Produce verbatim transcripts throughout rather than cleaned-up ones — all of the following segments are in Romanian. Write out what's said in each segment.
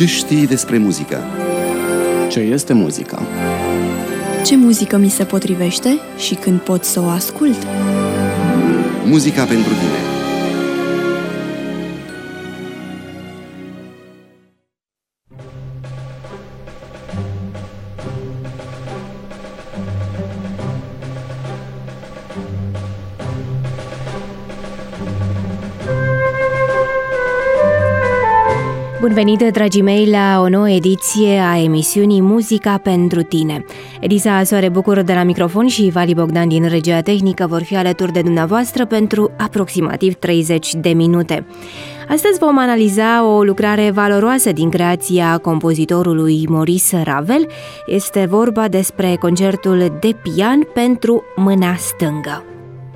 Ce știi despre muzică? Ce este muzica? Ce muzică mi se potrivește și când pot să o ascult? Muzica pentru tine. Bun venit, dragii mei, la o nouă ediție a emisiunii Muzica pentru tine. Elisa Soare Bucur de la microfon și Vali Bogdan din regia tehnică vor fi alături de dumneavoastră pentru aproximativ treizeci de minute. Astăzi vom analiza o lucrare valoroasă din creația compozitorului Maurice Ravel. Este vorba despre concertul de pian pentru mâna stângă.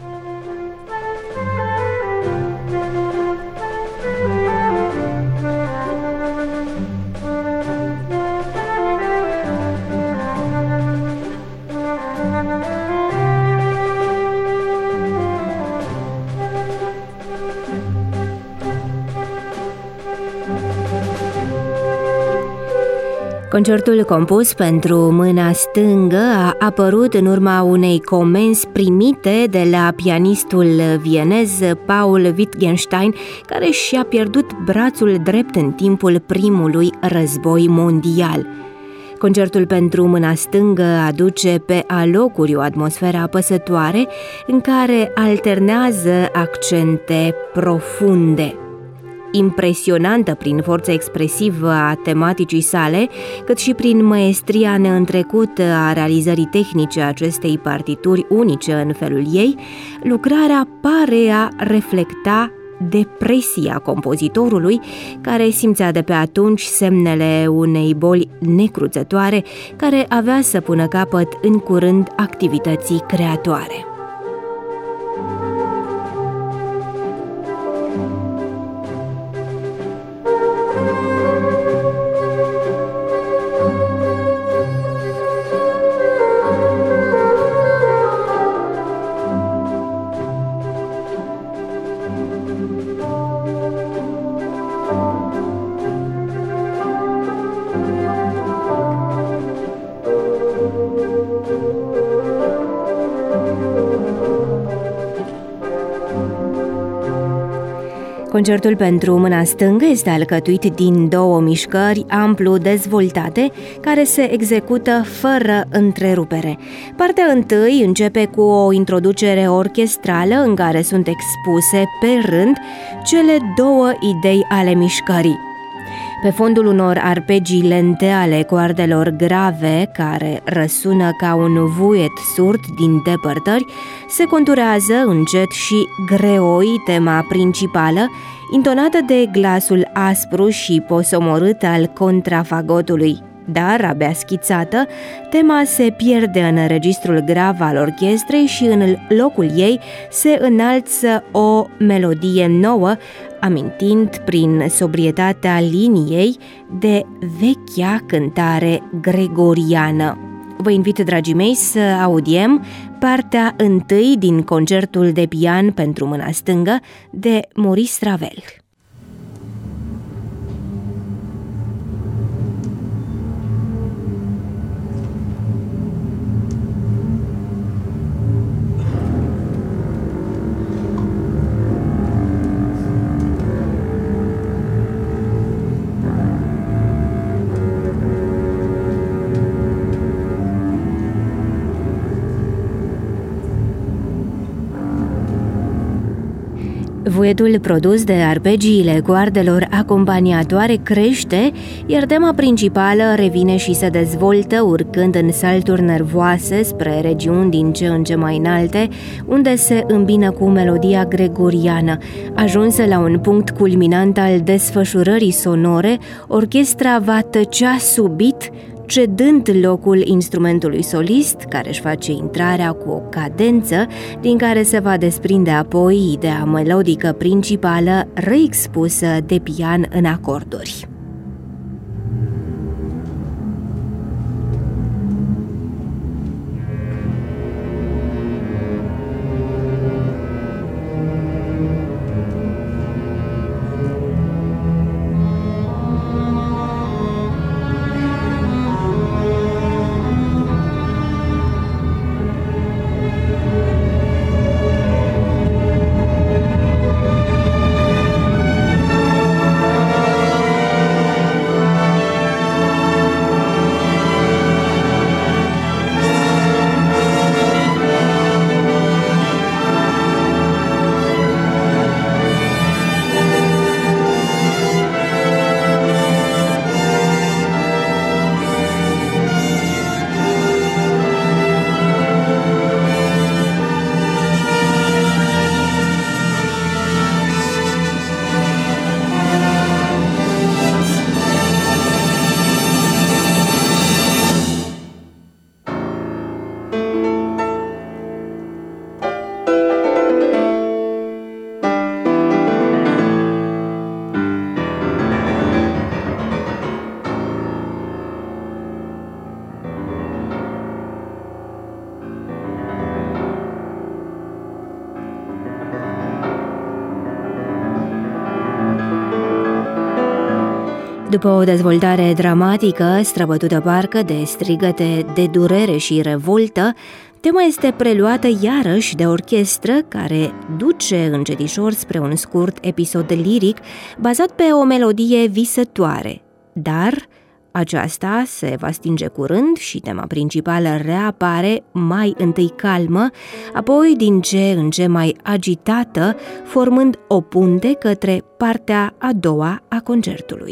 Concertul compus pentru mâna stângă a apărut în urma unei comenzi primite de la pianistul vienez Paul Wittgenstein, care și-a pierdut brațul drept în timpul primului război mondial. Concertul pentru mâna stângă aduce pe alocuri o atmosferă apăsătoare în care alternează accente profunde. Impresionantă prin forța expresivă a tematicii sale, cât și prin maestria neîntrecută a realizării tehnice a acestei partituri unice în felul ei, lucrarea pare a reflecta depresia compozitorului, care simțea de pe atunci semnele unei boli necruțătoare care avea să pună capăt în curând activității creatoare. Concertul pentru mâna stângă este alcătuit din două mișcări amplu dezvoltate, care se execută fără întrerupere. Partea întâi începe cu o introducere orchestrală în care sunt expuse pe rând cele două idei ale mișcării. Pe fondul unor arpegii lente ale coardelor grave, care răsună ca un vuiet surd din depărtări, se conturează încet și greoi tema principală, intonată de glasul aspru și posomorât al contrafagotului. Dar, abia schițată, tema se pierde în registrul grav al orchestrei și în locul ei se înalță o melodie nouă, amintind prin sobrietatea liniei de vechea cântare gregoriană. Vă invit, dragii mei, să audiem partea întâi din concertul de pian pentru mâna stângă de Maurice Ravel. Vuietul produs de arpegiile coardelor acompaniatoare crește, iar tema principală revine și se dezvoltă urcând în salturi nervoase spre regiuni din ce în ce mai înalte, unde se îmbină cu melodia gregoriană. Ajunsă la un punct culminant al desfășurării sonore, orchestra va tăcea subit, cedând locul instrumentului solist, care își face intrarea cu o cadență, din care se va desprinde apoi ideea melodică principală reexpusă de pian în acorduri. După o dezvoltare dramatică, străbătută parcă de strigăte de durere și revoltă, tema este preluată iarăși de orchestră, care duce încetișor spre un scurt episod liric bazat pe o melodie visătoare. Dar aceasta se va stinge curând și tema principală reapare, mai întâi calmă, apoi din ce în ce mai agitată, formând o punte către partea a doua a concertului.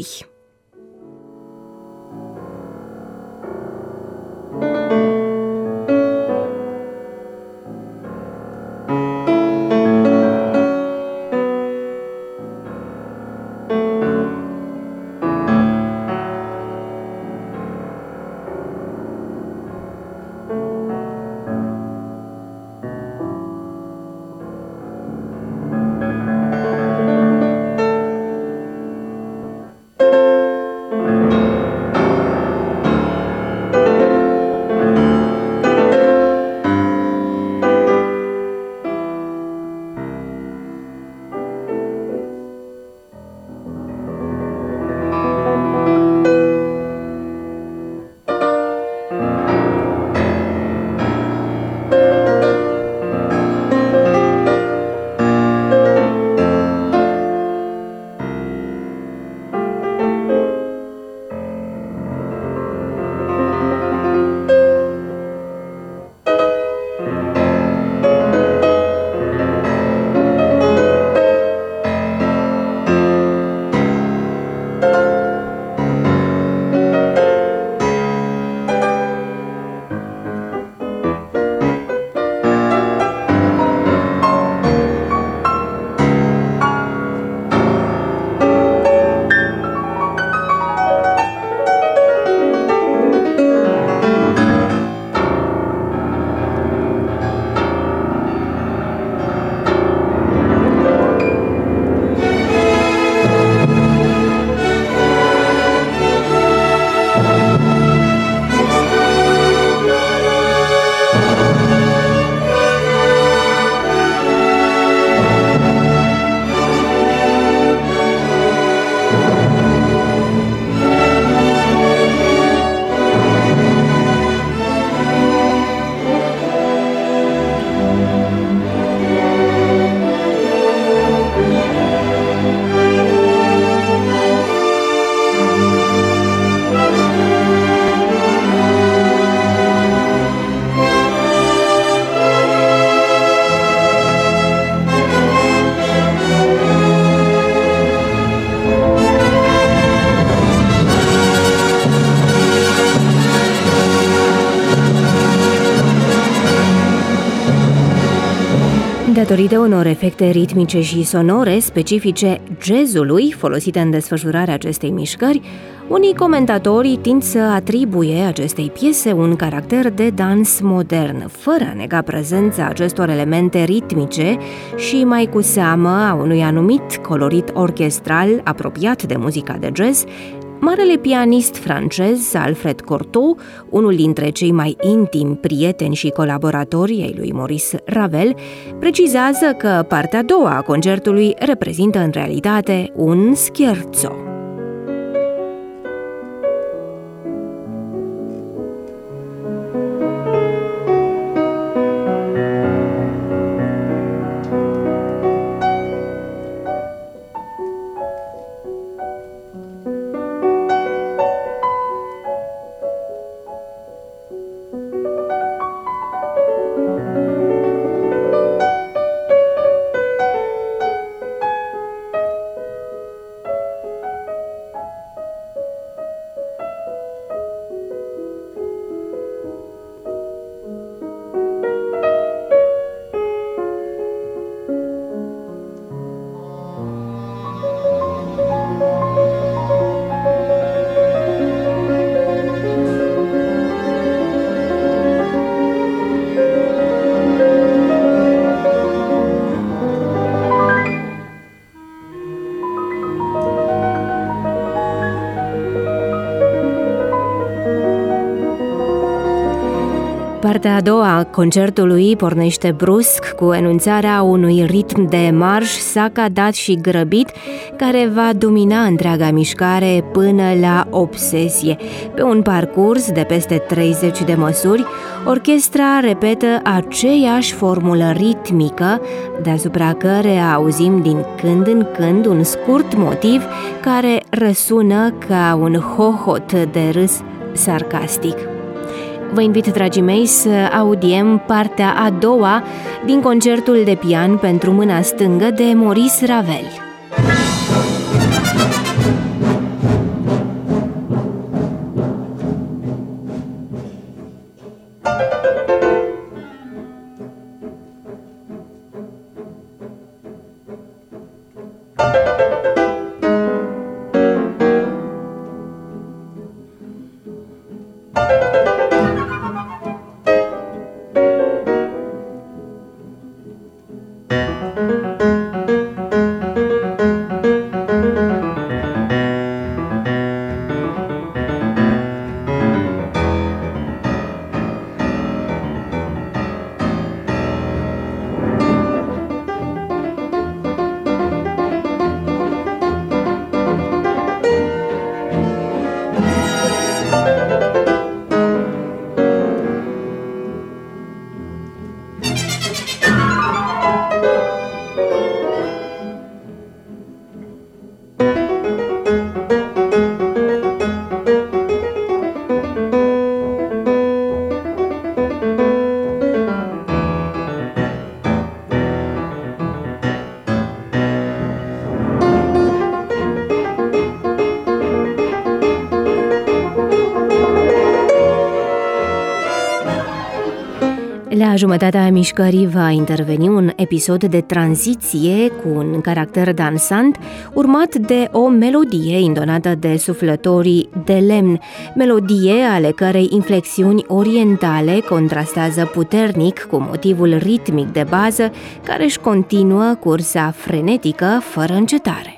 Datorită unor efecte ritmice și sonore specifice jazzului folosite în desfășurarea acestei mișcări, unii comentatori tind să atribuie acestei piese un caracter de dans modern, fără a nega prezența acestor elemente ritmice și mai cu seamă a unui anumit colorit orchestral apropiat de muzica de jazz. Marele pianist francez Alfred Cortot, unul dintre cei mai intimi prieteni și colaboratori ai lui Maurice Ravel, precizează că partea a doua a concertului reprezintă în realitate un scherzo. Partea a doua a concertului pornește brusc cu enunțarea unui ritm de marș sacadat și grăbit care va domina întreaga mișcare până la obsesie. Pe un parcurs de peste treizeci de măsuri, orchestra repetă aceeași formulă ritmică, deasupra căreia auzim din când în când un scurt motiv care răsună ca un hohot de râs sarcastic. Vă invit, dragii mei, să audiem partea a doua din concertul de pian pentru mâna stângă de Maurice Ravel. La jumătatea mișcării va interveni un episod de tranziție cu un caracter dansant, urmat de o melodie indonată de suflătorii de lemn, melodie ale cărei inflexiuni orientale contrastează puternic cu motivul ritmic de bază care își continuă cursa frenetică fără încetare.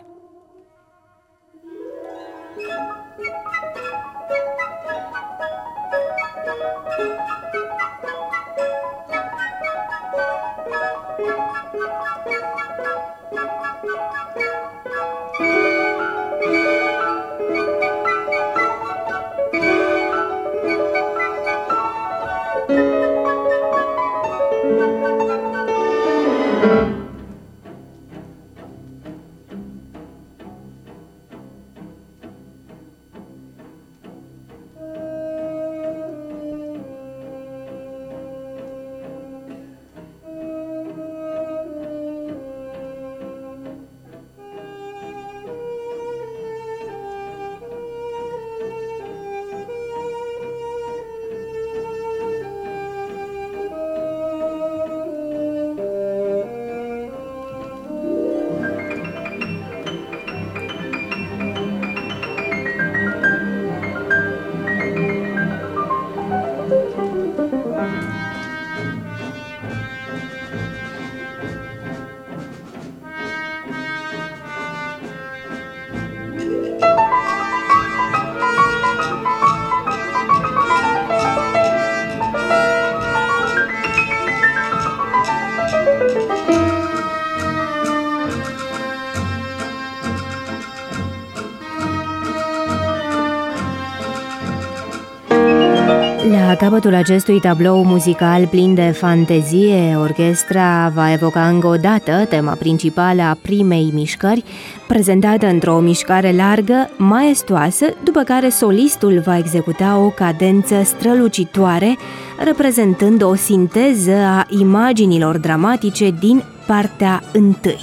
La capătul acestui tablou muzical plin de fantezie, orchestra va evoca încă o dată tema principală a primei mișcări, prezentată într-o mișcare largă, maestoasă, după care solistul va executa o cadență strălucitoare, reprezentând o sinteză a imaginilor dramatice din partea întâi.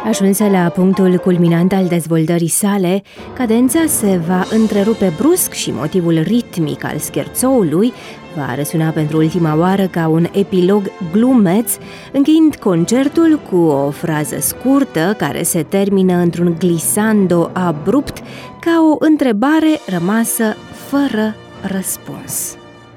Ajunsă la punctul culminant al dezvoltării sale, cadența se va întrerupe brusc și motivul ritmic al scherzoului va răsuna pentru ultima oară ca un epilog glumeț, încheind concertul cu o frază scurtă care se termină într-un glissando abrupt, ca o întrebare rămasă fără răspuns.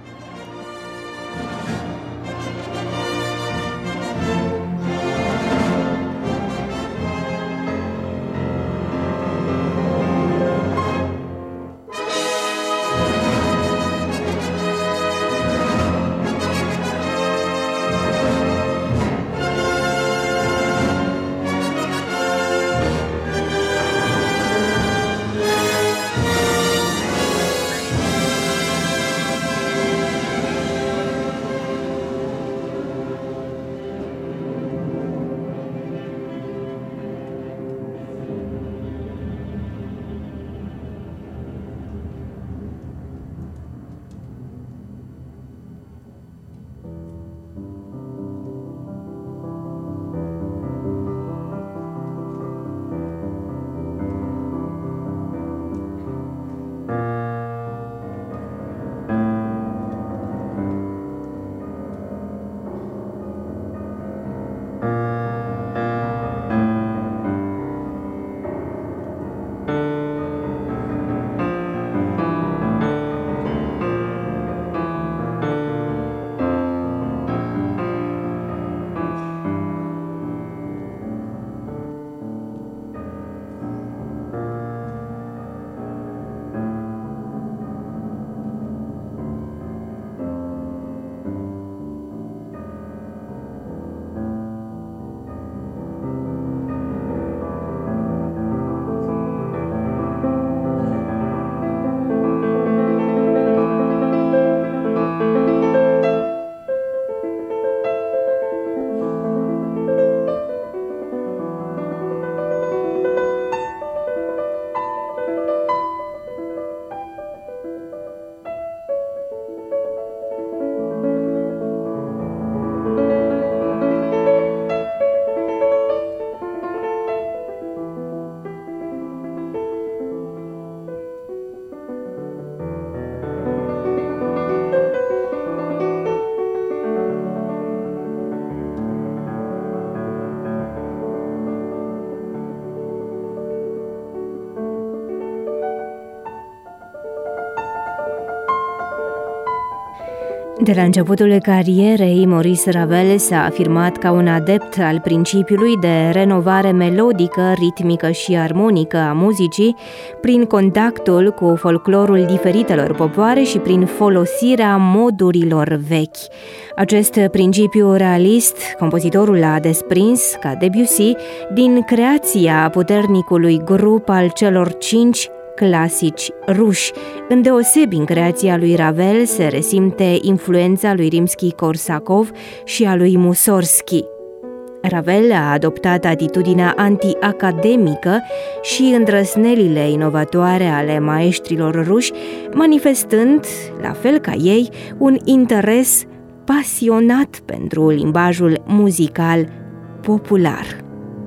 De la începutul carierei, Maurice Ravel s-a afirmat ca un adept al principiului de renovare melodică, ritmică și armonică a muzicii, prin contactul cu folclorul diferitelor popoare și prin folosirea modurilor vechi. Acest principiu realist, compozitorul l-a desprins, ca Debussy, din creația puternicului grup al celor cinci clasici ruși. Îndeosebi în creația lui Ravel se resimte influența lui Rimski-Korsakov și a lui Mussorgsky. Ravel a adoptat atitudinea anti-academică și îndrăznelile inovatoare ale maestrilor ruși, manifestând, la fel ca ei, un interes pasionat pentru limbajul muzical popular.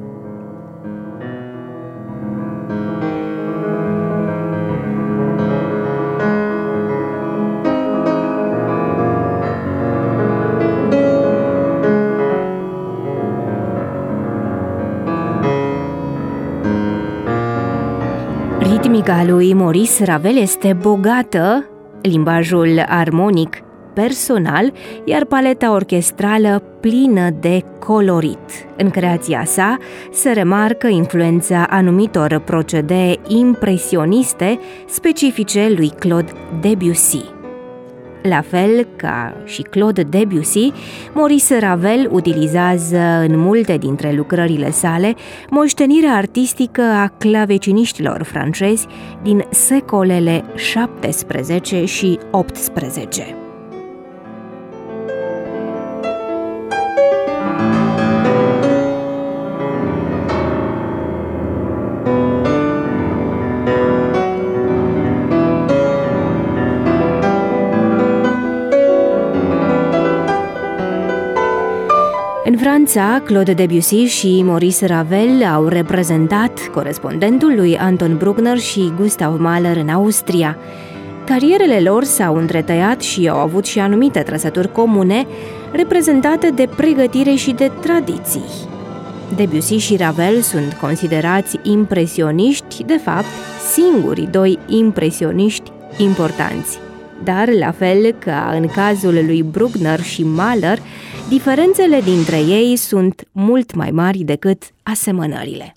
Ritmica lui Maurice Ravel este bogată, limbajul armonic personal, iar paleta orchestrală plină de colorit. În creația sa se remarcă influența anumitor procedee impresioniste specifice lui Claude Debussy. La fel ca și Claude Debussy, Maurice Ravel utilizează în multe dintre lucrările sale moștenirea artistică a claveciniștilor francezi din secolele șaptesprezece și optsprezece. În Franța, Claude Debussy și Maurice Ravel au reprezentat corespondentul lui Anton Bruckner și Gustav Mahler în Austria. Carierele lor s-au întretăiat și au avut și anumite trăsături comune, reprezentate de pregătire și de tradiții. Debussy și Ravel sunt considerați impresioniști, de fapt, singurii doi impresioniști importanți. Dar, la fel ca în cazul lui Bruckner și Mahler, diferențele dintre ei sunt mult mai mari decât asemănările.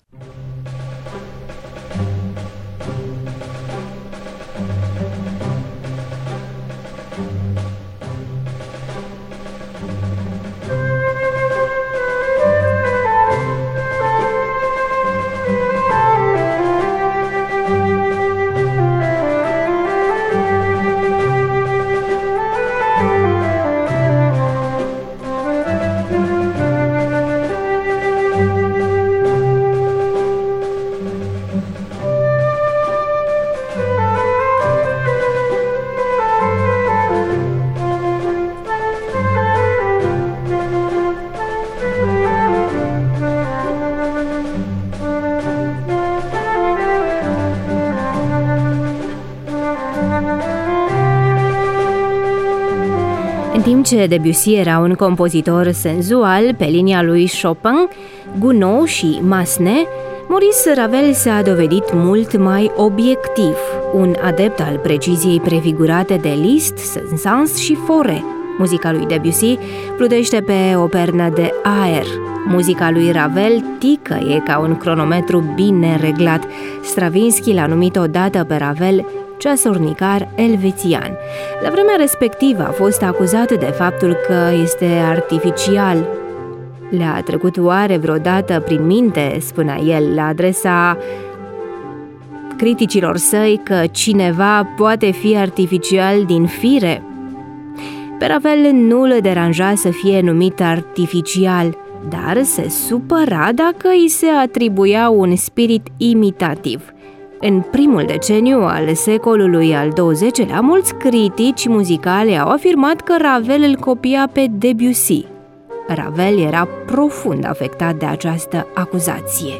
În timp ce Debussy era un compozitor senzual pe linia lui Chopin, Gounod și Massenet, Maurice Ravel s-a dovedit mult mai obiectiv, un adept al preciziei prefigurate de Liszt, Saint-Saëns și Fauré. Muzica lui Debussy plutește pe o pernă de aer. Muzica lui Ravel ticăie ca un cronometru bine reglat. Stravinsky l-a numit odată pe Ravel ceasornicar elvețian. La vremea respectivă a fost acuzat de faptul că este artificial. Le-a trecut oare vreodată prin minte, spunea el, la adresa criticilor săi, că cineva poate fi artificial din fire? Pe Ravel nu le deranja să fie numit artificial, dar se supăra dacă îi se atribuia un spirit imitativ. În primul deceniu al secolului al douăzecilea, mulți critici muzicali au afirmat că Ravel îl copia pe Debussy. Ravel era profund afectat de această acuzație.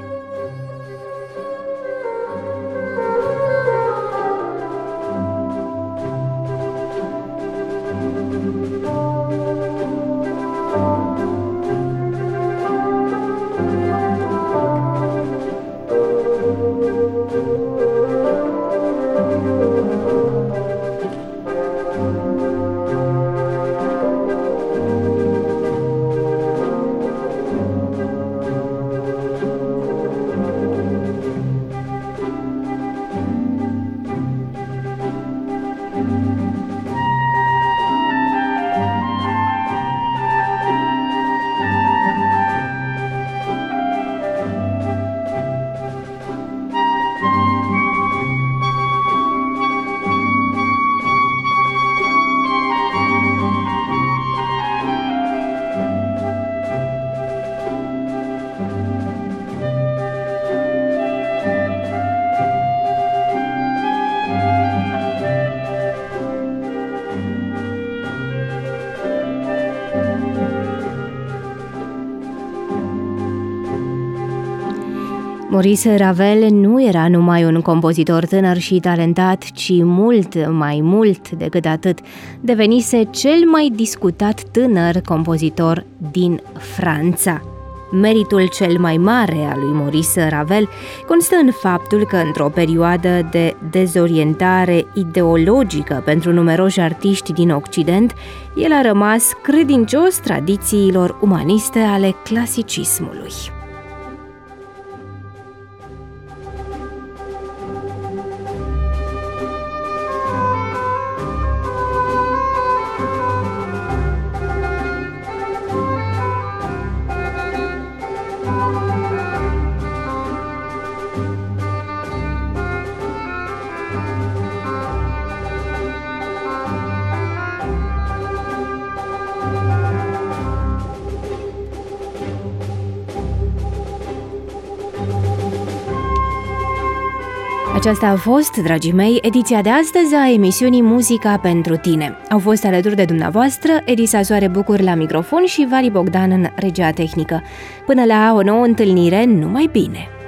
Maurice Ravel nu era numai un compozitor tânăr și talentat, ci mult mai mult decât atât, devenise cel mai discutat tânăr compozitor din Franța. Meritul cel mai mare al lui Maurice Ravel constă în faptul că, într-o perioadă de dezorientare ideologică pentru numeroși artiști din Occident, el a rămas credincios tradițiilor umaniste ale clasicismului. Aceasta a fost, dragii mei, ediția de astăzi a emisiunii Muzica pentru tine. Au fost alături de dumneavoastră Elisa Soare Bucur la microfon și Vali Bogdan în regia tehnică. Până la o nouă întâlnire, numai bine!